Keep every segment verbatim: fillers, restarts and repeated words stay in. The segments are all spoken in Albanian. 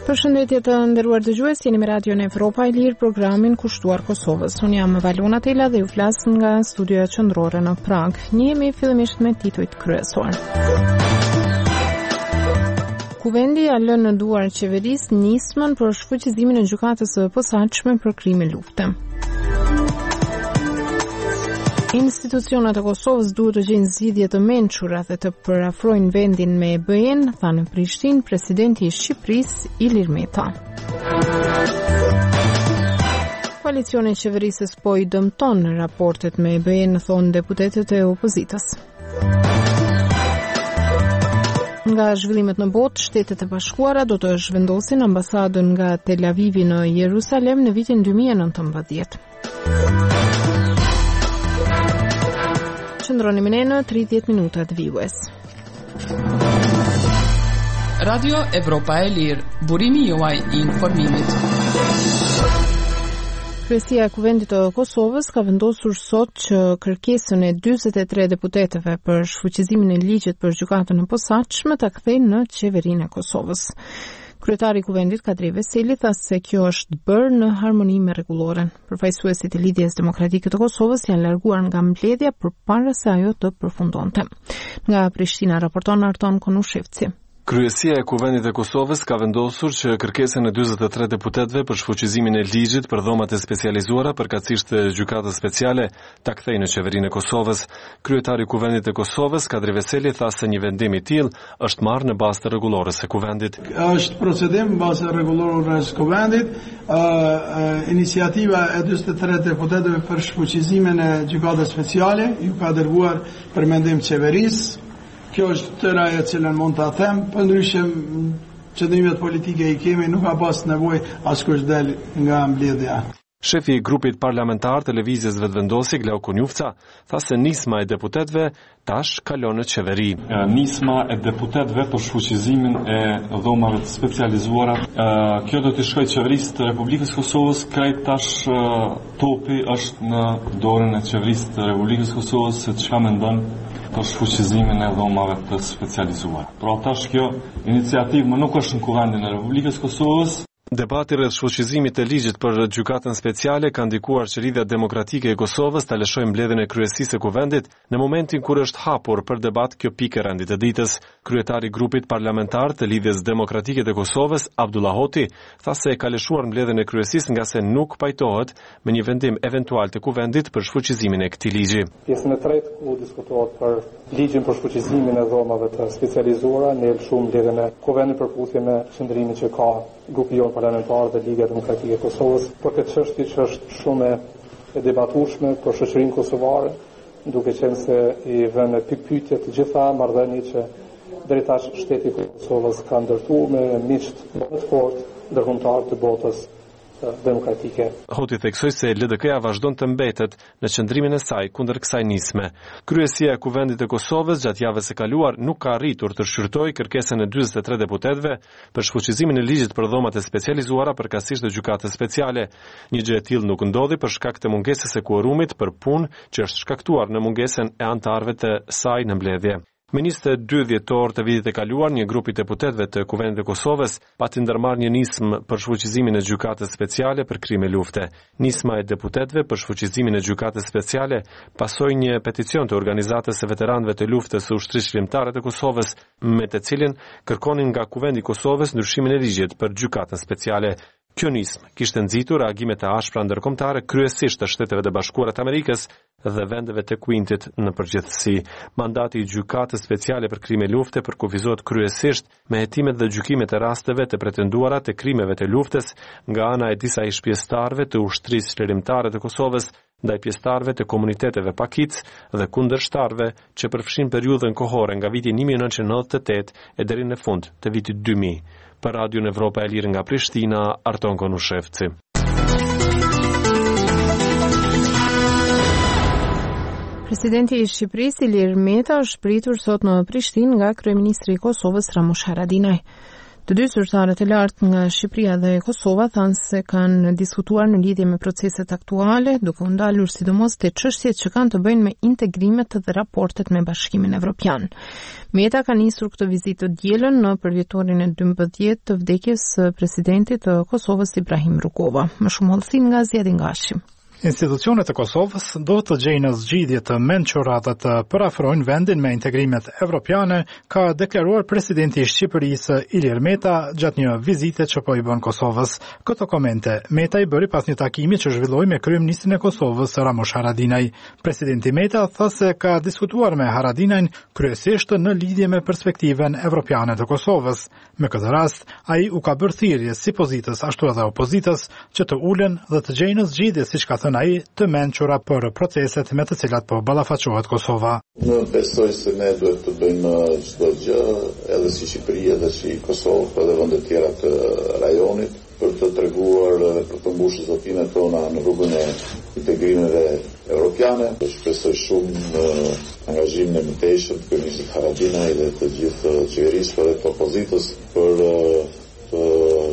Përshëndetje të nderuar dëgjues, jeni me Radion Evropa e Lirë, programin kushtuar Kosovës. Unë jam Valona Tela dhe ju flas nga studioja qendrore në Prag. Njihemi fillimisht me titujt kryesor. Kuvendi ja lënë në duar qeverisë nismën për shfuqizimin e gjykatës së posaçme për krime lufte. Institucionet e Kosovës duhet të gjejnë zgjidhje të mençura dhe të përafrojnë vendin me E B E-n, tha në Prishtinë presidenti i Shqipërisë Ilir Meta. Koalicioni i qeverisë po i dëmton raportet me E B E-n, thonë deputetët e opozitës. Nga zhvillimet në botë, Shtetet e Bashkuara do të zhvendosin ambasadën nga Tel Avivi në Jerusalem në vitin dy mijë e nëntëmbëdhjetë. Qëndroni me ne në tridhjetë minutat vijues. Radio Evropa e Lirë, burimi juaj i informimit. Kryesia e Kuvendit të Kosovës ka vendosur sot që kërkesën e dyzet e tre deputetëve për shfuqizimin e ligjit për gjykatën e posaçme ta kthejnë në qeverinë e Kosovës. Kryetari i Kuvendit Kadri Veseli tha se kjo është bërë në harmoni me rregulloren. Përfaqësuesit e Lidhjes Demokratike të Kosovës janë larguar nga mbledhja përpara se ajo të përfundonte. Nga Prishtina raporton Arton Konushevci. Kryesia e Kuvendit të Kosovës ka vendosur që kërkesën e dyzet e tre deputetëve për shfuqizimin e ligjit për dhomat e specializuara përkatësisht të gjykatës speciale ta kthejë në qeverinë e Kosovës. Kryetari i Kuvendit të Kosovës Kadri Veseli tha se një vendim i tillë është marrë në bazë të rregullores së Kuvendit. Është procedim në bazë të rregullores së Kuvendit. Uh, iniciativa e dyzet e tre deputetëve për shfuqizimin e gjykatës speciale ju ka dërguar për mendim qeverisë. Kjo është tëra e cilën mund ta them, përndryshe qëndrimet politike i kemi, nuk ka pas nevojë askush del nga mbledhja. Shefi i grupit parlamentar të lëvizjes vetëvendosi Glau Konjufca tha se nisma e deputetëve tash kalon në qeveri. Nisma e deputetëve për shfuqizimin e dhomave të specializuara, kjo do të shkojë qeverisë të Republikës Kosovës, krejt tash topi është në dorën e qeverisë të Republikës Kosovës se çka mendon për shfuqizimin e dhomave të specializuara. Pra tash kjo iniciativë më nuk është në Kuvendin e Republikës Kosovës. Debati rreth shfuqizimit të ligjit për gjykatën speciale ka ndikuar që Lidhja Demokratike e Kosovës ta lëshojë mbledhjen e kryesisë së Kuvendit në momentin kur është hapur për debat kjo pikë e rendit të ditës. Kryetari i grupit parlamentar të Lidhjes Demokratike të Kosovës, Abdullah Hoti, tha se ka lëshuar mbledhjen e kryesisë nga se nuk pajtohet me një vendim eventual të Kuvendit për shfuqizimin e këtij ligji. Pjesën e tretë ku diskutohet për ligjin për shfuqizimin e dhomave të specializuara, ne lëshuam mbledhjen e Kuvendit për përputhje me qendrimin që ka grupi jon parlamentar dhe Liga Demokratike e Kosovës për këtë çështje që është shumë e debatueshme për shoqërinë kosovare, duke qenë se i vënë pikpyetje të gjitha marrëdhëniet që deri tash shteti i Kosovës ka ndërtuar me miqt më të fortë ndërkombëtar të botës demokratike. Hoti theksoi se L D K-ja vazhdon të mbetet në qëndrimin e saj kundër kësaj nisme. Kryesia e Kuvendit të Kosovës gjatë javës së kaluar nuk ka arritur të shqyrtojë kërkesën e dyzet e tre deputetëve për shfuqizimin e ligjit për dhomat e specializuara përkatësisht të gjykatës speciale. Një gjë e tillë nuk ndodhi për shkak të mungesës së kuorumit për punë që është shkaktuar në mungesën e anëtarëve të saj në mbledhje. Me njëzet e dy dhjetor të vitit e kaluar, një grup i deputetëve të Kuvendit të Kosovës pati ndërmarrë një nismë për shfuqizimin e gjykatës speciale për krime lufte. Nisma e deputetëve për shfuqizimin e gjykatës speciale pasoi një peticion të organizatës së veteranëve të luftës së ushtrisë shqiptare të Kosovës, me të cilin kërkonin nga Kuvendi i Kosovës ndryshimin e ligjit për gjykatën speciale. Kjo nismë kishte nxitur reagime të ashpra ndërkombëtare kryesisht të Shteteve të Bashkuara të Amerikës dhe vendeve të Kuintit në përgjithësi. Mandati i gjykatës speciale për krime lufte përkufizohet kryesisht me hetimet dhe gjykimet e rasteve të pretenduara të krimeve të luftës nga ana e disa ish pjesëtarëve të ushtrisë shërimtare të Kosovës ndaj pjesëtarëve të komuniteteve pakic dhe kundërshtarëve që përfshin periudhën kohore nga viti një mijë e nëntëqind e nëntëdhjetë e tetë e deri në fund të vitit dy mijë. Për Radion Evropa e Lirë nga Prishtina, Arton Konushevci. Presidenti i Shqipërisë Ilir Meta është pritur sot në Prishtinë nga kryeministri i Kosovës Ramush Haradinaj. Të dy zyrtarët e lartë nga Shqipëria dhe Kosova thanë se kanë diskutuar në lidhje me proceset aktuale, duke u ndalur sidomos te çështjet që kanë të bëjnë me integrimet dhe raportet me Bashkimin Evropian. Meta ka nisur këtë vizitë të dielën në përvjetorin e dymbëdhjetë të vdekjes së presidentit të Kosovës Ibrahim Rugova. Më shumë hollësim nga Zjedin Gashi. Institucionet e Kosovës do të gjejnë zgjidhje të mençura dhe të parafrojnë vendin me integrimet evropiane, ka deklaruar presidenti i Shqipërisë Ilir Meta gjatë një vizite që po i bën Kosovës. Këto komente Meta i bëri pas një takimi që zhvilloi me kryeministrin e Kosovës Ramush Haradinaj. Presidenti Meta tha se ka diskutuar me Haradinajn kryesisht në lidhje me perspektiven evropiane të Kosovës. Me këtë rast, ai u ka bërë thirrje si pozitës ashtu edhe opozitës që të ulen dhe të gjejnë zgjidhje siç ka ai të mençura për proceset me të cilat po ballafaqohet Kosova. Në besoj se ne duhet të bëjmë çdo gjë, edhe si Shqipëria dhe si Kosovë, për edhe vende tjera të rajonit, për të treguar dhe për të mbushur zotinat tona në rrugën e integrimeve evropiane. Shpresoj shumë në angazhimin e mëtejshëm të kryeministit Haradinaj dhe të gjithë qeverisë dhe të opozitës për të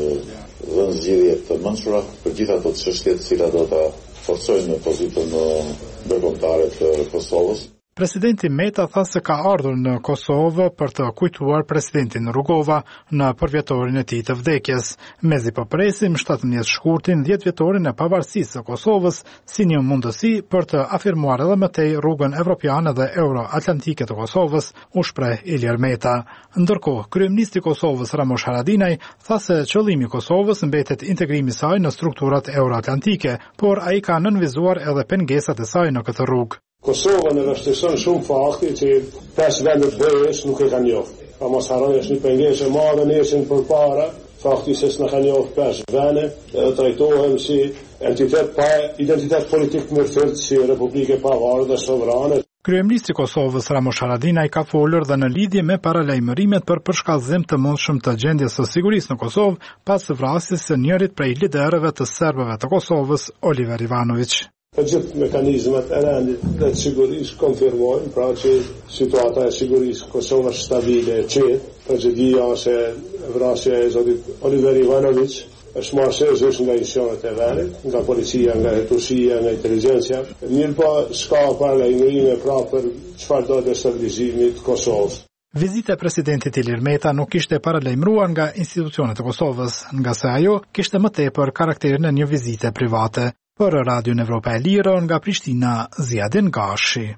dhënë zgjidhje të mençura për gjithë ato çështje të cilat do ta forcojnë në pozitën ndërkombëtare të Kosovës. Presidenti Meta tha se ka ardhur në Kosovë për të kujtuar presidentin Rugova në përvjetorin e tij të vdekjes. Mezi po presim shtatëmbëdhjetë shkurtin dhjetëvjetorin e pavarësisë së Kosovës si një mundësi për të afirmuar edhe më tej rrugën evropiane dhe euroatlantike të Kosovës, u shpreh Ilir Meta. Ndërkohë, kryeministri i Kosovës Ramush Haradinaj tha se qëllimi i Kosovës mbetet integrimi i saj në strukturat euroatlantike, por ai ka nënvizuar edhe pengesat e saj në këtë rrugë. Kosova në vështirëson shumë fakti që pesë vendet B E-s nuk e kanë njohur. Pa mos harroni është një pengesë e madhe nesër përpara, fakti se s'na kanë njohur pesë vende, dhe trajtohen si entitet pa identitet politik të mërfërt, si Republike pavarur dhe sovrane. Kryeministri i Kosovës Ramush Haradinaj ka folur dhe në lidhje me paralajmërimet për përshkallëzim të mundshëm të gjendjes së sigurisë në Kosovë pas vrasjes së njërit prej liderëve të serbëve të Kosovës, Oliver Ivanović. Të gjithë mekanizmat e rendit dhe të sigurisë konfirmojnë pra që situata e sigurisë Kosovë është stabile e qetë. Tragedia ose vrasja e zotit Oliver Ivanović është marrë seriozisht nga institucionet e vendit, nga policia, nga hetusia, nga inteligjencia. Mirë po s'ka paralajmërime pra për çfarë do destabilizimi të Kosovës. Vizita e presidentit Ilir Meta nuk ishte paralajmëruar nga institucionet e Kosovës, nga se ajo kishte më tepër karakterin e një vizite private. Për Radion Evropa e Lirë nga Prishtina, Zjedin Gashi.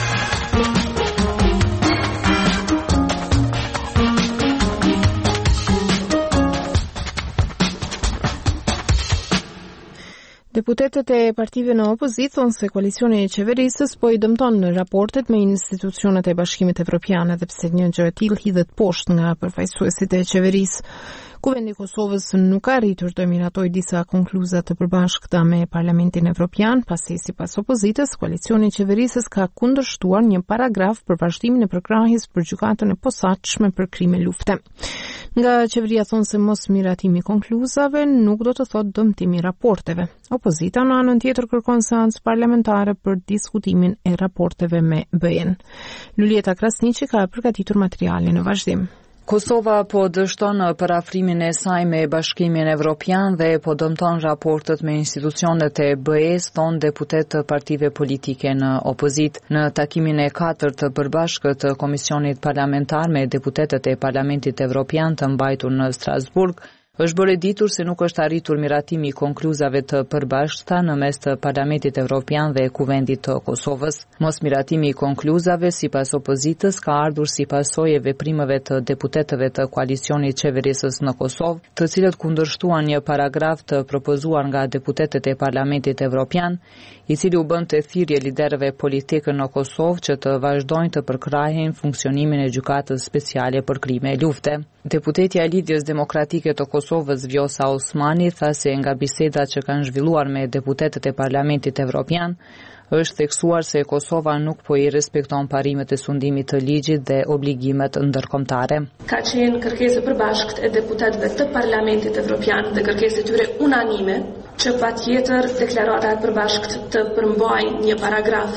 Deputetët e partive në opozitë thonë se koalicioni i qeverisës po i dëmton në raportet me institucionet e Bashkimit Evropian, edhe pse një gjë e tillë hidhet poshtë nga përfaqësuesit e qeverisë. Kuvendi i Kosovës nuk ka arritur të miratoj disa konkluza të përbashkëta me Parlamentin Evropian, pasi sipas opozitës, koalicioni i qeverisës ka kundërshtuar një paragraf për vazhdimin e përkrahjes për gjykatën e posaçme për krime lufte. Nga qeveria thonë se mos miratimi i konkluzave nuk do të thotë dëmtimi i raporteve. Opozita në anën tjetër kërkon seancë parlamentare për diskutimin e raporteve me B E-n. Lulieta Krasniqi ka përgatitur materialin në vazhdim. Kosova po dështon parafrimin e saj me Bashkimin Evropian dhe po dëmton raportet me institucionet e B E-s, thonë deputet të partive politike në opozit. Në takimin e katërt të përbashkët të Komisionit Parlamentar me deputetet e Parlamentit Evropian të mbajtur në Strasburg, është bërë ditur se nuk është arritur miratimi i konkluzave të përbashkëta në mes të Parlamentit Evropian dhe Kuvendit të Kosovës. Mos miratimi i konkluzave sipas opozitës ka ardhur si pasojë e veprimeve të deputetëve të koalicionit qeverisës në Kosovë, të cilët kundërshtuan një paragraf të propozuar nga deputetët e Parlamentit Evropian, i cili u bënte thirrje liderëve politikë në Kosovë që të vazhdojnë të përkrahin funksionimin e gjykatës speciale për krime lufte. Deputetja e Lidhjes Demokratike të Kosovës Vjosa Osmani tha se nga bisedat që kanë zhvilluar me deputetët e Parlamentit Evropian, është theksuar se Kosova nuk po i respekton parimet e sundimit të ligjit dhe obligimet ndërkombëtare. Ka qenë kërkesë e përbashkët e deputetëve të Parlamentit Evropian dhe kërkesë e tyre unanime që patjetër deklaratat e përbashkët të përmbajnë një paragraf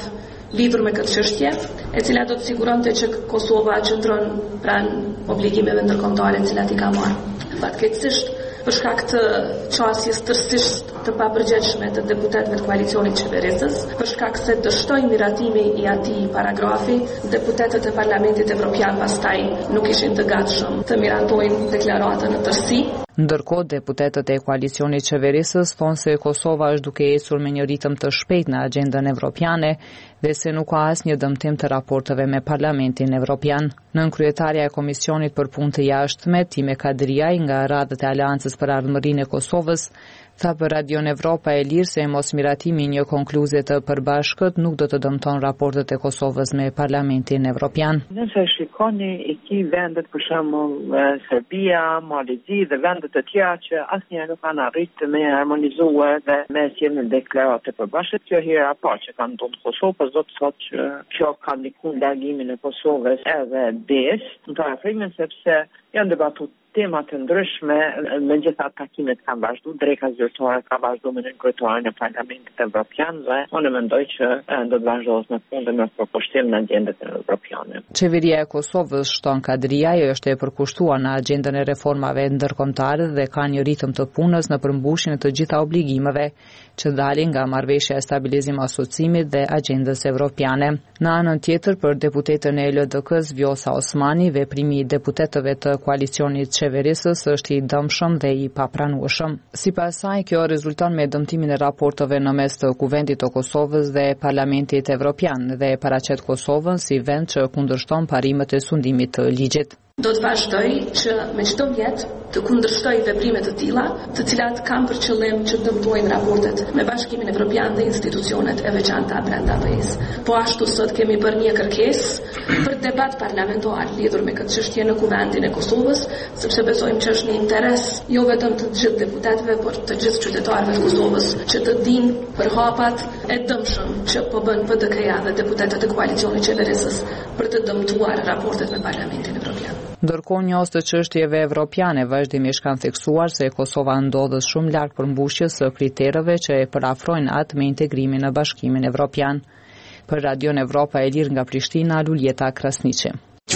lidhur me këtë çështje, e cila do të siguronte që Kosova qëndron pranë obligimeve ndërkombëtare të cilat i ka marrë. Fatkeqësisht, për shkak të qasjes tërësisht të papërgjegjshme të deputetëve të koalicionit qeverisës, për shkak se dështoi miratimi i atij paragrafi, deputetët e Parlamentit Evropian pastaj nuk ishin të gatshëm të miratojnë deklaratën në tërësi. Ndërkohë, deputetët e koalicionit qeverisës thonë se Kosova është duke ecur me një ritëm të shpejtë në agjendën evropiane dhe se nuk ka asnjë dëmtim të raporteve me Parlamentin Evropian. Nënkryetaria e Komisionit për Punë të Jashtme, Time Kadriaj, nga radhët e Aleancës për Ardhmërinë e Kosovës, tha për Radion Evropa e Lirë se mos miratimi i një konkluzie të përbashkët nuk do të dëmton raportet e Kosovës me Parlamentin Evropian. Nëse shikoni i ki vendet për shembull Serbia, Malizi dhe vendet të tjera që asnjëherë nuk kanë arritur me harmonizuar dhe me sjelljen e deklarate përbashkët, kjo hera pa që kanë ndodhur në Kosovë, por do të thotë që kjo ka ndikuar largimin e Kosovës edhe des, në të afrimin sepse janë debatuar tema të ndryshme, megjithatë takimet kanë vazhdu, dreka zyrtare ka vazhdu me nënkryetarin e Parlamentit Evropian dhe unë mendoj që do të vazhdohet me punë me përkushtim në agjendën evropiane. Qeveria e Kosovës, shton Kadriaj, është e përkushtuar në agjendën e reformave ndërkombëtare dhe ka një ritëm të punës në përmbushjen e të gjitha obligimeve që dalin nga marrëveshja e stabilizim asociimit dhe agjendës evropiane. Në anën tjetër, për deputetën e L D K-s Vjosa Osmani, veprimi i deputetëve të koalicionit qeverisës është i dëmshëm dhe i papranueshëm. Sipas saj, kjo rezulton me dëmtimin e raporteve në mes të Kuvendit të Kosovës dhe Parlamentit Evropian dhe paraqet Kosovën si vend që kundërshton parimet e sundimit të ligjit. Do të vazhdoj që me çdo mjet të kundërshtoj veprime të tilla, të cilat kanë për qëllim që dëmtojnë raportet me Bashkimin Evropian dhe institucionet e veçanta brenda B E S. Po ashtu sot kemi bërë një kërkesë për debat parlamentar lidhur me këtë çështje në Kuvendin e Kosovës, sepse besojmë që është në interes jo vetëm të gjithë deputetëve, por të gjithë qytetarëve të Kosovës që të dinë për hapat e dëmshëm që po bën P D K-ja dhe deputetët e koalicionit qeverisës për të dëmtuar raportet me Parlamentin Evropian. Ndërkohë, njohës të çështjeve evropiane vazhdimisht kanë theksuar se Kosova ndodhet shumë larg përmbushjes së kritereve që e parafrojnë atë me integrimin në Bashkimin Evropian. Për Radion Evropa e Lirë nga Prishtina, Luljeta Krasniqi.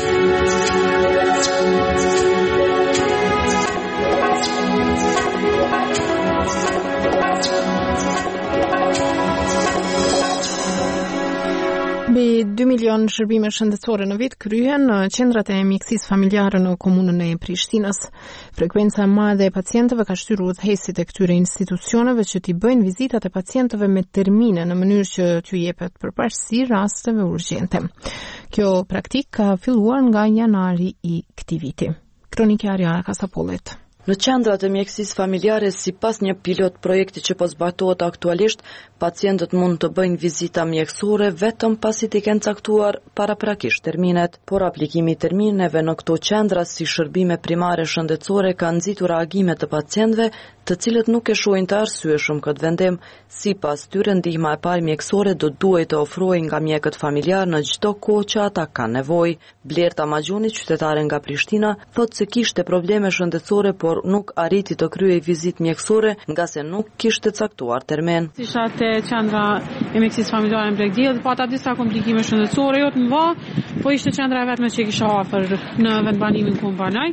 Mbi dy milion shërbime shëndetësore në vit kryhen në qendrat e mjekësisë familjare në komunën e Prishtinës. Frekuenca e madhe e pacientëve ka shtyrë udhëheqësit e këtyre institucioneve që t'i bëjnë vizitat e pacientëve me termine në mënyrë që t'ju jepet përparësi rasteve urgjente. Kjo praktikë ka filluar nga janari i këtij viti. Kronika Ariana Kasapollet. Në qendrat e mjekësisë familjare, sipas një pilot projekti që po zbatohet aktualisht, pacientët mund të bëjnë vizita mjekësore vetëm pasi t'i kenë caktuar paraprakisht terminet, por aplikimi i termineve në këto qendra si shërbime primare shëndetësore ka nxitur reagime të pacientëve, të cilët nuk e shohin të arsyeshëm këtë vendim. Sipas tyre, ndihma e parë mjekësore do duhet të ofrohej nga mjekët familjar në çdo kohë që ata kanë nevojë. Blerta Maxhuni, qytetare nga Prishtina, thotë se kishte probleme shëndetësore, por nuk arriti të kryej vizitë mjekësore nga se nuk kishte caktuar termin. Isha te qendra e mjekësisë familjare në Bregdjell, pata disa komplikime shëndetësore, jo të mëdha, po ishte qendra vetme që kisha afër në vendbanimin ku banoj.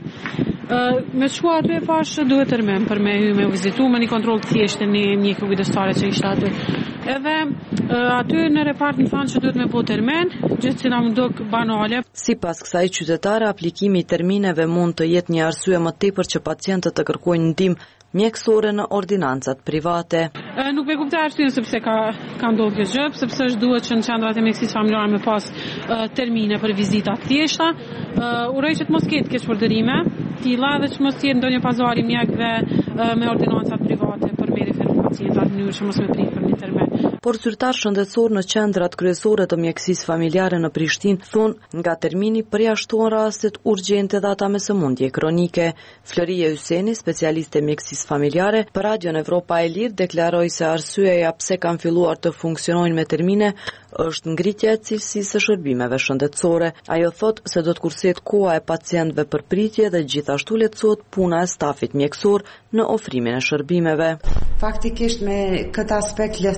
Uh, me shkuar aty e pash duhet termin për me hy me vizitu, me një kontrol të thjeshtë një mjekë kujdestare që ishte aty. Edhe uh, aty në repart në thanë që duhet me po termin, gjithë që na më duk banale. Sipas kësaj qytetare, aplikimi i termineve mund të jetë një arsye më tepër që pacientët të kërkojnë ndihmë mjekësore në ordinancat private. E, nuk me kuptoj arsyeën sepse ka ka ndodhur kjo gjë, sepse është duhet që në qendrat e mjekësisë familjare me pas e, termine për vizita të thjeshta. Uroj që të mos ketë keq përdorime, tilla dhe që mos jetë ndonjë pazar i mjekëve me ordinancat private për me referu pacientat në mënyrë që mos me prit për një termin. Por zyrtar shëndetësor në qendrat kryesore të mjekësisë familjare në Prishtinë thonë nga termini përjashtohen rastet urgjente dhe ata me sëmundje kronike. Floria Hyseni, specialiste mjekësisë familjare, për Radion Evropa e Lirë deklaroi se arsyeja pse kanë filluar të funksionojnë me termine është ngritja e cilësisë së shërbimeve shëndetësore. Ajo thotë se do të kurset koha e pacientëve për pritje dhe gjithashtu lehtësohet puna e stafit mjekësor në ofrimin e shërbimeve. Faktikisht me këtë aspekt lehtësohet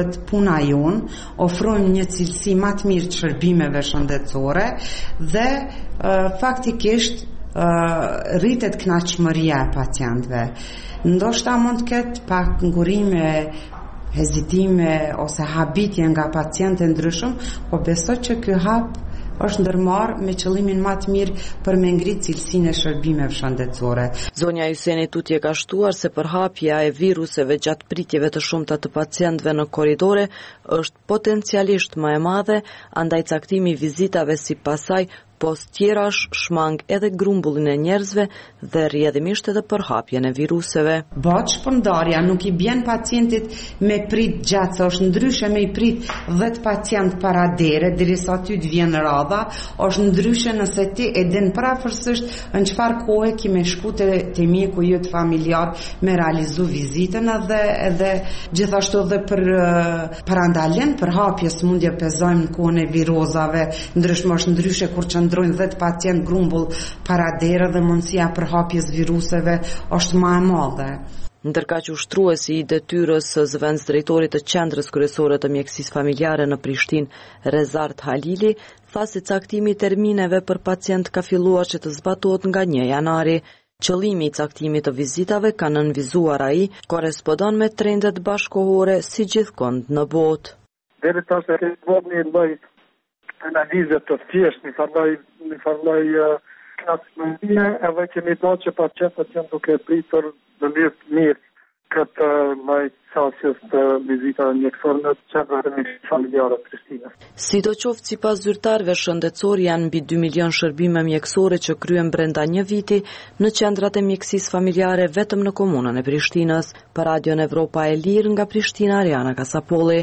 duhet puna jonë, ofrojmë një cilësi më të mirë të shërbimeve shëndetësore dhe uh, faktikisht uh, rritet kënaqëmëria e pacientëve. Ndoshta mund të ketë pak ngurime, hezitime ose habitje nga pacientë ndryshëm, po besoj që ky hap është ndërmarrë me qëllimin më të mirë për me ngritë cilësinë e shërbimeve shëndetësore. Zonja Yseni Tutje ka shtuar se përhapja e viruseve gjatë pritjeve të shumta të pacientëve në korridore është potencialisht më e madhe, andaj caktimi i vizitave sipas saj post tjerash shmang edhe grumbullin e njerëzve dhe rrjedhimisht edhe përhapjen e viruseve. Bëhet shpërndarja, nuk i bjen pacientit me prit gjatë, se është ndryshe me i prit dhjetë pacient para dere, derisa aty të vjen radha, është ndryshe nëse ti e din parafërsisht në çfarë kohe ki me shku te, te mjeku jot familjar me realizu vizitën edhe, edhe gjithashtu edhe për parandaljen, për hapjes mundje pezojmë në kohën e virozave, ndryshme është ndryshe kur që ndrojnë dhjetë pacient grumbull para dere dhe mundësia për hapjes viruseve është më e madhe. Ndërka që ushtruesi i detyrës zëvendës drejtorit të qendrës kryesore të mjekësisë familjare në Prishtinë, Rezart Halili, tha se caktimi i termineve për pacient ka filluar që të zbatohet nga një janari. Qëllimi i caktimit të vizitave ka nënvizuar ai korespondon me trendet bashkëkohore si gjithkund në botë. Deri tash e kemi një lloj analizë të thjeshtë, një farloj një farloj klasmëndine, edhe kemi do që pacientët janë duke pritur në mirë të mirë këtë lloj qasjes të vizitave mjekësore në qendrat e mjekësisë familjare të Prishtinës. Sidoqoftë sipas zyrtarëve shëndetësor janë mbi dy milion shërbime mjekësore që kryen brenda një viti në qendrat e mjekësisë familjare vetëm në komunën e Prishtinës. Për Radion Evropa e Lirë nga Prishtina, Ariana Kasapolli.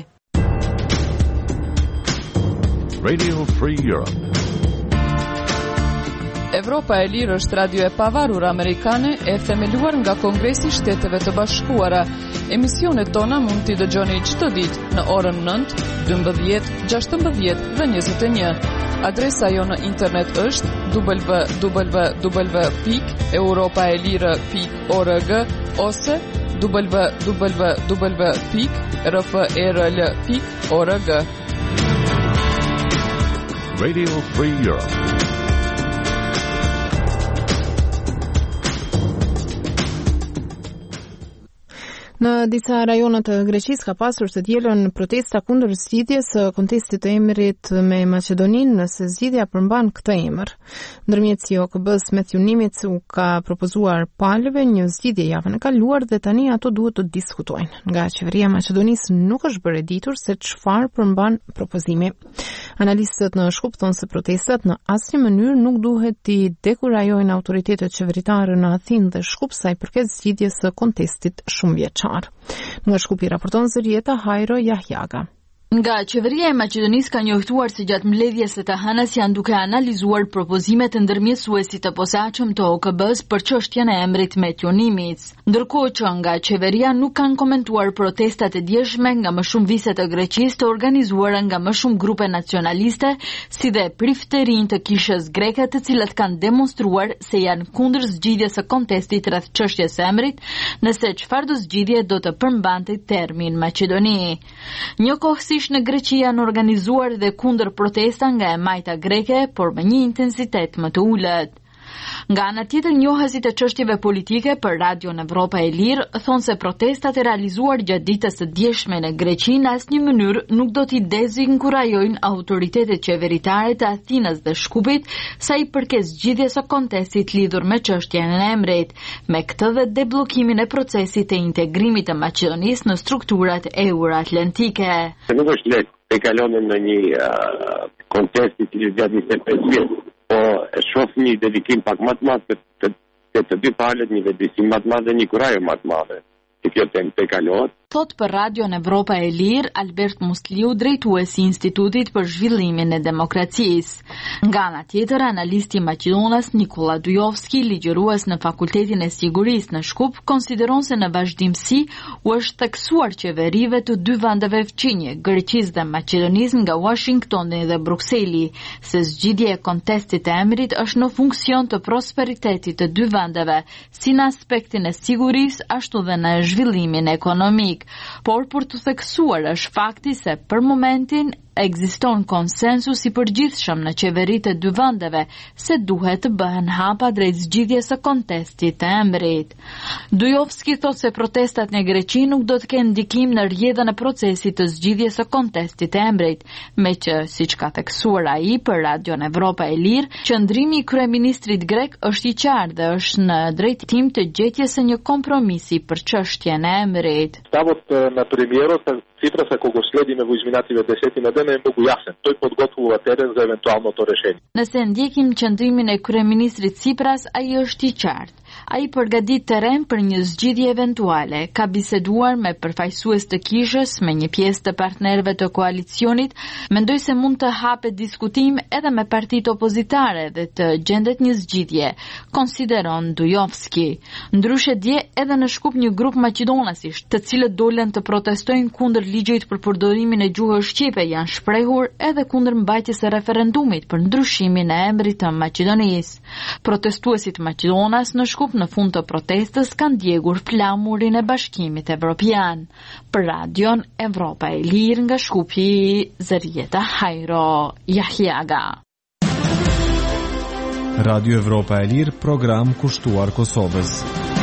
Radio Free Europe. Evropa e Lirë është radio e pavarur amerikane e themeluar nga Kongresi i Shteteve të Bashkuara. Emisionet tona mund t'i dëgjoni çdo ditë në orën nëntë, dymbëdhjetë, gjashtëmbëdhjetë dhe njëzet e një. Adresa jo në internet është w w w pikë europaelire pikë org ose w w w pikë r f e r l pikë org. Radio Free Europe. Në disa rajone të Greqisë ka pasur të dielën protesta kundër zgjidhjes së kontestit të emrit me Maqedoninë nëse zgjidhja përmban këtë emër. Ndërmjet si O K B-s Matthew Nimitz u ka propozuar palëve një zgjidhje javën e kaluar dhe tani ato duhet të diskutojnë. Nga qeveria e Maqedonisë nuk është bërë ditur se çfarë përmban propozimi. Analistët në Shkup thonë se protestat në asnjë mënyrë nuk duhet t'i dekurajojnë autoritetet qeveritare në Athinë dhe Shkup sa i përket zgjidhjes së kontestit shumë vjeçar. Nga Shkupi raporton Zërieta Hajro Jahjaga. Nga qeveria e Maqedonisë ka njohtuar se gjatë mbledhjes së të hënës janë duke analizuar propozimet e ndërmjetësuesit të posaçëm të O K B-s për çështjen e emrit Matthew Nimitz. Ndërkohë që nga qeveria nuk kanë komentuar protestat e djeshme nga më shumë vise të Greqisë të organizuara nga më shumë grupe nacionaliste, si dhe priftërinë të kishës greke, të cilat kanë demonstruar se janë kundër zgjidhjes së kontestit rreth çështjes së emrit, nëse çfarëdo zgjidhje do të përmbante termin Maqedoni. Njëkohësisht në Greqi janë organizuar dhe kundër protesta nga e majta greke, por me një intensitet më të ulët. Nga ana tjetër, njohësit e çështjeve politike për Radion Evropa e Lirë thonë se protestat e realizuar gjatë ditës së djeshme në Greqi në asnjë mënyrë nuk do t'i dezinkurajojnë autoritetet qeveritare të Athinës dhe Shkupit sa i përket zgjidhjes së kontestit lidhur me çështjen e emrit, me këtë dhe debllokimin e procesit të integrimit të Maqedonisë në strukturat euroatlantike. Nuk është lehtë të kalojmë në një uh, kontest i cili gjatë njëzet e pesë vjet. Po e shoh një dedikim pak më të madh të të të dy palët, një vendisim më të madh dhe një kurajë më të madhe. Që kjo temë të kalohet. Thot për Radion Evropa e Lirë, Albert Musliu, drejtuesi i Institutit për Zhvillimin e Demokracisë. Nga ana tjetër, analisti maqedonas Nikola Dujovski, ligjërues në Fakultetin e Sigurisë në Shkup, konsideron se në vazhdimsi u është theksuar qeverive të dy vendeve fqinje, Greqisë dhe Maqedonisë nga Washingtoni dhe Brukseli, se zgjidhja e kontestit të emrit është në funksion të prosperitetit të dy vendeve, si në aspektin e sigurisë ashtu dhe në zhvillimin ekonomik. ekonomik, por për të theksuar është fakti se për momentin ekziston konsensus i përgjithshëm në qeveritë e dy vendeve se duhet të bëhen hapa drejt zgjidhjes së kontestit të emrit. Dujovski thot se protestat në Greqi nuk do të kenë ndikim në rrjedhën e procesit të zgjidhjes së kontestit të emrit, me që, siç ka theksuar ai për Radion Evropa e Lirë, qëndrimi i kryeministrit grek është i qartë dhe është në drejtim të gjetjes së një kompromisi për çështjen e emrit. Ставот на премиерот Ципрас, ако го следиме во изминативе десетина дена, е многу јасен. Тој подготвува терен за евентуалното решение. Nëse ndjekim qëndrimin e kryeministrit Tsipras, ai është i qartë. Ai përgatit terren për një zgjidhje eventuale, ka biseduar me përfaqësues të kishës, me një pjesë të partnerëve të koalicionit, mendoj se mund të hapet diskutim edhe me partitë opozitare dhe të gjendet një zgjidhje, konsideron Dujovski. Ndryshe dje edhe në Shkup një grup maqedonasish, të cilët dolën të protestojnë kundër ligjit për përdorimin e gjuhës shqipe, janë shprehur edhe kundër mbajtjes së referendumit për ndryshimin e emrit të Maqedonisë. Protestuesit maqedonas në Shkup në fund të protestës kanë djegur flamurin e Bashkimit Evropian. Për Radion Evropa e Lirë nga Shkupi, Zërieta Hajro Jahjaga. Radio Evropa e Lirë, program kushtuar Kosovës.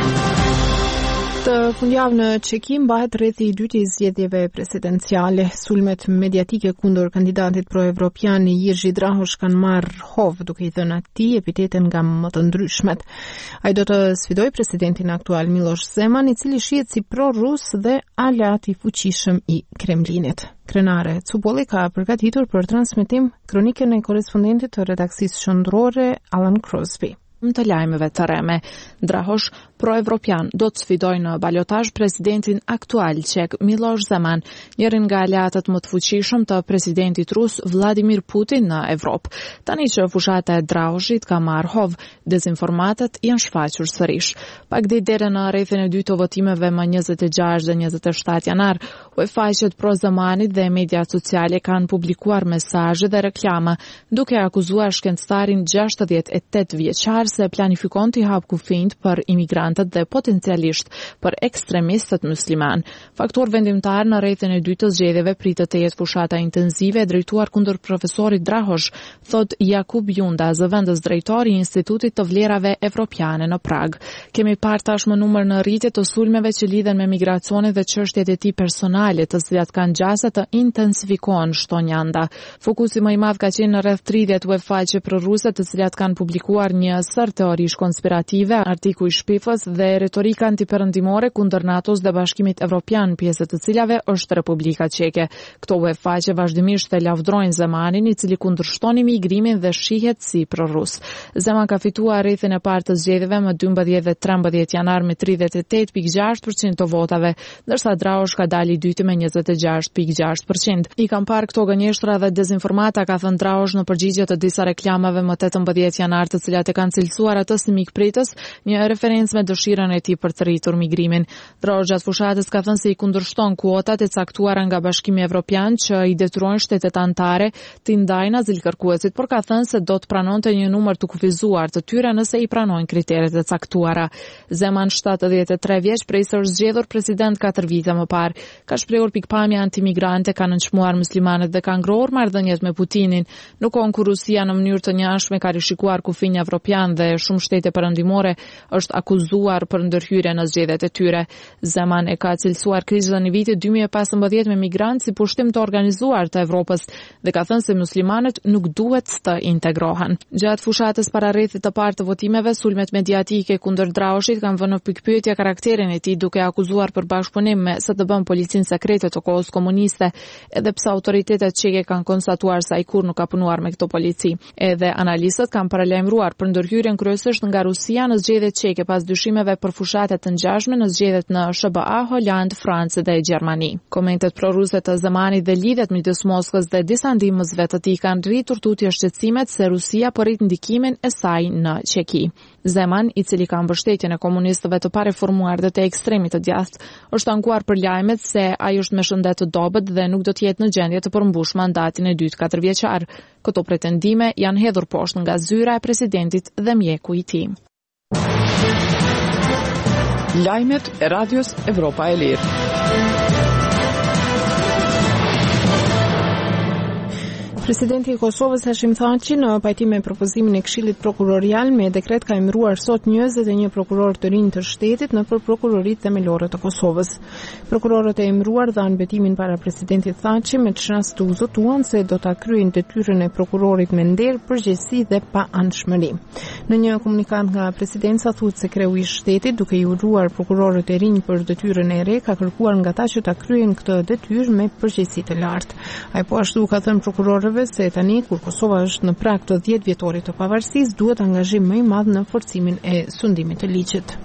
Të fundjavë në Çeki mbahet rrethi i dytë i zgjedhjeve presidenciale. Sulmet mediatike kundër kandidatit pro-evropian Jerzy Drahosh kanë marrë hov, duke i dhënë atij epitete nga më të ndryshmet. Ai do të sfidojë presidentin aktual Miloš Zeman, i cili shihet si pro-rus dhe aleat i fuqishëm i Kremlinit. Krenare Cupolli ka përgatitur për transmetim kronikën e korrespondentit të redaksisë qendrore Alan Crosby. Të lajmeve të reme, Drahosh, pro-evropian, do të sfidoj në balotazh presidentin aktual qek Miloš Zeman, njërin nga aleatët më të fuqishëm të presidentit rus Vladimir Putin në Evropë. Tani që fushata e Drahoshit ka marrë hov, dezinformatët janë shfaqur sërish. Pak ditë deri në rrethin e dytë të votimeve më njëzet e gjashtë dhe njëzet e shtatë janar, faqet pro Zemanit dhe mediat sociale kanë publikuar mesazhe dhe reklama, duke akuzuar shkencëtarin gjashtëdhjetë e tetë vjeçar se planifikon të hap kufijt për imigrantët dhe potencialisht për ekstremistët musliman. Faktor vendimtar në rrethin e dytë të zgjedhjeve pritet të jetë fushata intensive e drejtuar kundër profesorit Drahosh, thot Jakub Junda, zëvendës drejtori i Institutit të Vlerave Evropiane në Prag. Kemi parë tashmë numër në rritje të sulmeve që lidhen me migracionin dhe çështjet e tij personale, të cilat kanë gjasa të intensifikohen, shton Janda. Fokusi më i madh ka qenë në rreth tridhjetë webfaqe proruse, të cilat kanë publikuar një teorish konspirative, artikuj shpifës dhe retorika antiperëndimore kundër NATO-s dhe Bashkimit Evropian, pjesë të cilave është Republika Çeke. Këto webfaqe vazhdimisht e lavdrojnë Zemanin, i cili kundërshton imigrimin dhe shihet si prorus. Zeman ka fituar rrethin e parë të zgjedhjeve më dymbëdhjetë dhe trembëdhjetë janar me tridhjetë e tetë pikë gjashtë përqind të votave, ndërsa Drahosh ka dalë i dyti me njëzet e gjashtë pikë gjashtë përqind. I kam parë këto gënjeshtra dhe dezinformata, ka thënë Drahosh në përgjigje të disa reklamave më tetëmbëdhjetë janar, të cilat e kanë cilësuar atë si mikpritës, një referencë me dëshirën e tij për të rritur migrimin. Drahosh gjatë fushatës ka thënë se i kundërshton kuotat e caktuara nga Bashkimi Evropian që i detyrojnë shtetet anëtare të ndajnë azilkërkuesit, por ka thënë se do të pranonte një numër të kufizuar të tyre nëse i pranojnë kriteret e caktuara. Zeman, shtatëdhjetë e tre vjeç, prej së është zgjedhur president katër vite më parë, ka shprehur pikpamje antimigrante, ka nënçmuar muslimanët dhe ka ngrohur marrëdhëniet me Putinin. Në kohën kur Rusia në mënyrë të njëanshme ka rishikuar kufijin evropian dhe shumë shtete perëndimore është akuzuar për ndërhyrje në zgjedhjet e tyre. Zeman e ka cilësuar krizën e vitit dy mijë e pesëmbëdhjetë me migrantë si pushtim të organizuar të Evropës dhe ka thënë se muslimanët nuk duhet të integrohen. Gjatë fushatës para rrethit të parë të votimeve, sulmet mediatike kundër Drahoshit kanë vënë në pikpyetje karakterin e tij, duke akuzuar për bashkëpunim me S D B-n, policinë sekrete të kohës komuniste, edhe pse autoritetet çeke kanë konstatuar se ai kur nuk ka punuar me këto polici. Edhe analistët kanë paralajmëruar për ndërhyrjen kryesisht nga Rusia në zgjedhjet çeke pas dyshimeve për fushatet të ngjashme në zgjedhjet në S B A, Holand, Francë dhe Gjermani. Komentet proruse të Zemanit dhe lidhjet midis Moskës dhe disa ndihmësve të tij kanë rritur tutje shqetësimet se Rusia po rrit ndikimin e saj në Çeki. Zeman, i cili ka mbështetjen e komunistëve të pareformuar dhe të ekstremit të djathtë, është ankuar për lajmet se ai është me shëndet të dobët dhe nuk do të jetë në gjendje të përmbush mandatin e dytë katërvjeçar. Këto pretendime janë hedhur poshtë nga zyra e presidentit dhe mjeku i tij. Lajmet e Radios Evropa e Lirë. Presidenti i Kosovës Hashim Thaçi në pajtim me propozimin e Këshillit Prokurorial me dekret ka emëruar sot njëzet e një prokuror të rinj të shtetit në për prokuroritë themelore të Kosovës. Prokurorët e emëruar dhanë betimin para presidentit Thaçi me çast të uzotuan se do ta kryejnë detyrën e prokurorit me nder, përgjegjësi dhe pa anshmëri. Në një komunikat nga presidenca thuhet se kreu i shtetit, duke i urdhëruar prokurorët e rinj për detyrën e re, ka kërkuar nga ata që ta kryejnë këtë detyrë me përgjegjësi të lartë. Ai po ashtu ka thënë prokurorëve se tani kur Kosova është në prag të dhjetë vjetorit të pavarësisë, duhet angazhim më i madh në forcimin e sundimit të ligjit.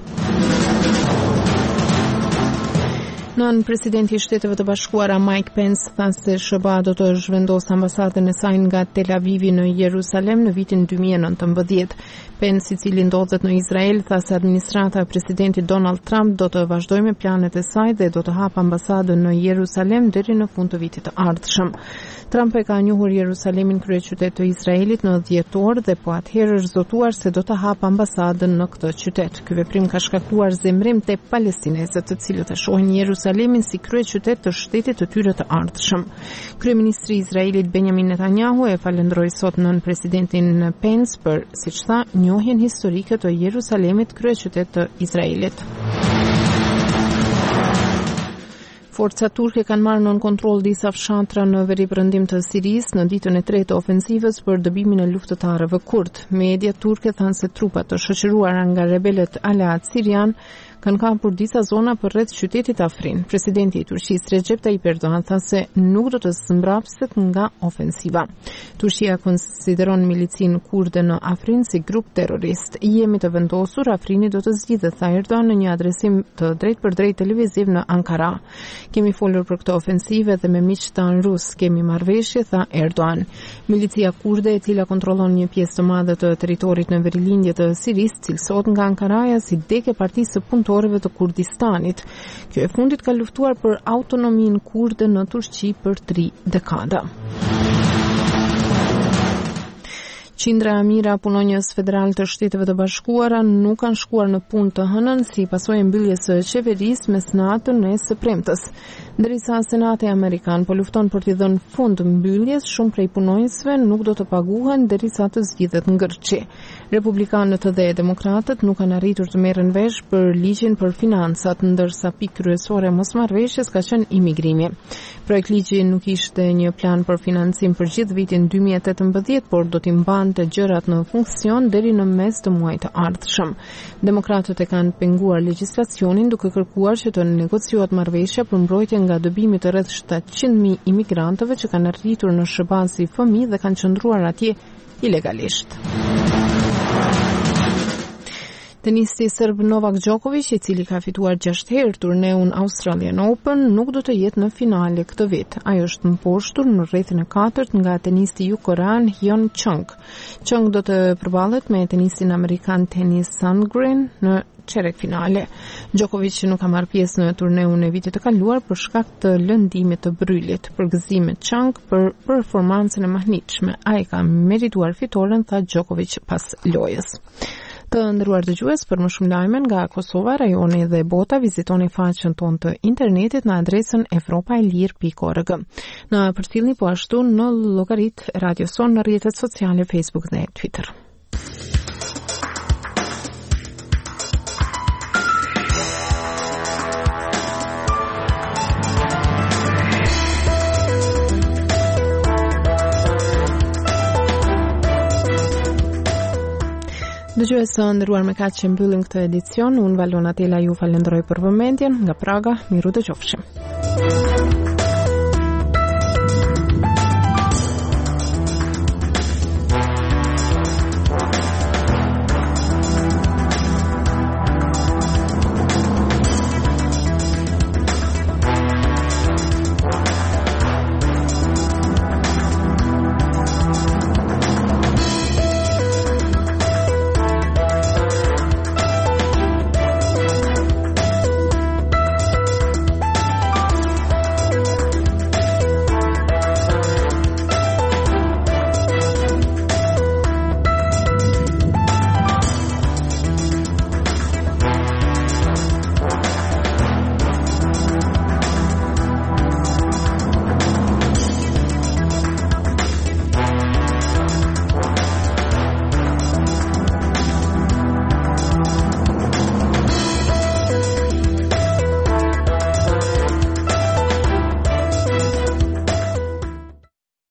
Nën presidenti i Shteteve të Bashkuara Mike Pence tha se S B A do të zhvendosë ambasadën e saj nga Tel Avivi në Jerusalem në vitin dy mijë e nëntëmbëdhjetë. Pence, i cili ndodhet në Izrael, tha se administrata e presidentit Donald Trump do të vazhdojë me planet e saj dhe do të hapë ambasadën në Jerusalem deri në fund të vitit të ardhshëm. Trump e ka njohur Jerusalemin kryeqytet të Izraelit në dhjetor dhe po atëherë është zotuar se do të hapë ambasadën në këtë qytet. Ky veprim ka shkaktuar zemrim te palestinezët, të cilët e shohin Jerusalemin si kryeqytet të shtetit të tyre të ardhshëm. Kryeministri i Izraelit Benjamin Netanyahu e falendroi sot nën presidentin Pence për, siç tha, njohjen historike të Jerusalemit kryeqytet të Izraelit. Forcat turke kanë marrë nën kontroll disa fshatra në veribrëndim të Sirisë në ditën e tretë të ofensivës për dëbimin e luftëtarëve kurd. Mediat turke thanë se trupat të shoqëruara nga rebelët Aleat Sirian kanë kapur disa zona përreth qytetit Afrin. Presidenti i Turqisë Recep Tayyip Erdogan tha se nuk do të zmbrapset nga ofensiva. Turqia konsideron milicin kurde në Afrin si grup terrorist. Jemi të vendosur, Afrini do të zgjidhet, tha Erdogan në një adresim të drejt për drejt televiziv në Ankara. Kemi folur për këtë ofensive dhe me miqtë tanë rus kemi marrëveshje, tha Erdogan. Milicia kurde, e cila kontrollon një pjesë të madhe të territorit në verilindje të Sirisë, cilësohet nga Ankaraja si dek e partisë së punëtorëve të Kurdistanit. Kjo e fundit ka luftuar për autonominë kurde në Turqi për tri dekada. Qindra e mira punonjës federal të Shteteve të Bashkuara nuk kanë shkuar në punë të hënën si pasojë e mbylljes së qeverisë mes natën e së premtës. Ndërsa Senati Amerikan po lufton për t'i dhënë fund mbylljes, shumë prej punonjësve nuk do të paguhen derisa të zgjidhet ngërçi. Republikanët dhe demokratët nuk kanë arritur të merren vesh për ligjin për financat, ndërsa pikë kryesore e mosmarrëveshjes ka qenë imigrimi. Projekt ligji nuk ishte një plan për financim për gjithë vitin dy mijë e tetëmbëdhjetë, por do t'i mbante gjërat në funksion deri në mes të muajit të ardhshëm. Demokratët e kanë penguar legjislacionin duke kërkuar që të negociohet marrëveshja për mbrojtje nga dëbimi të rreth shtatëqind mijë imigrantëve që kanë arritur në S B A si fëmijë dhe kanë qëndruar atje ilegalisht. Tenisti serb Novak Djokovic, i cili ka fituar gjashtë herë turneun Australian Open, nuk do të jetë në finale këtë vit. Ai është mposhtur në rrethin e katërt nga tenisti jugokorean Hyun Chung. Chung do të përballet me tenistin amerikan Tennis Sandgren në çerek finale. Djokovic nuk ka marrë pjesë në turneun e vitit të kaluar për shkak të lëndimit të brylit. Përgëzime Chung për performancën e mahnitshme. Ai ka merituar fitoren, tha Djokovic pas lojës. Të nderuar dëgjues, për më shumë lajme nga Kosova, rajoni dhe bota, vizitoni faqen tonë të internetit në adresën evropa e lirë pikë org. Na përcjellni po ashtu në llogaritë Radio Son në rrjetet sociale Facebook dhe Twitter. Dëgjues të nderuar, me kaq që mbyllim këtë edicion, unë Valona Tela ju falenderoj për vëmendjen nga Praga, miru dëgjofshim.